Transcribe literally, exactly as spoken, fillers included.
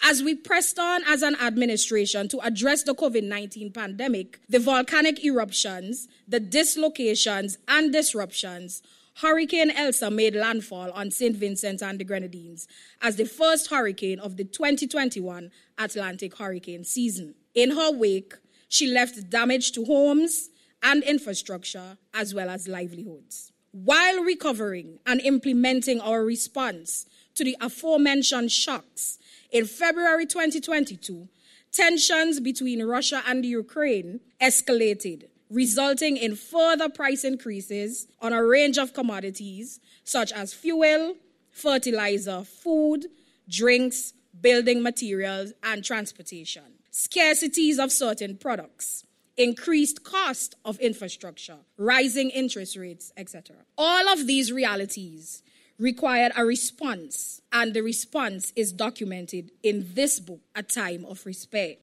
As we pressed on as an administration to address the COVID nineteen pandemic, the volcanic eruptions, the dislocations and disruptions, Hurricane Elsa made landfall on Saint Vincent and the Grenadines as the first hurricane of the twenty twenty-one Atlantic hurricane season. In her wake, she left damage to homes and infrastructure as well as livelihoods. While recovering and implementing our response to the aforementioned shocks, in February twenty twenty-two, tensions between Russia and Ukraine escalated, resulting in further price increases on a range of commodities such as fuel, fertilizer, food, drinks, building materials, and transportation, scarcities of certain products, increased cost of infrastructure, rising interest rates, et cetera. All of these realities required a response, and the response is documented in this book, A Time of Respect.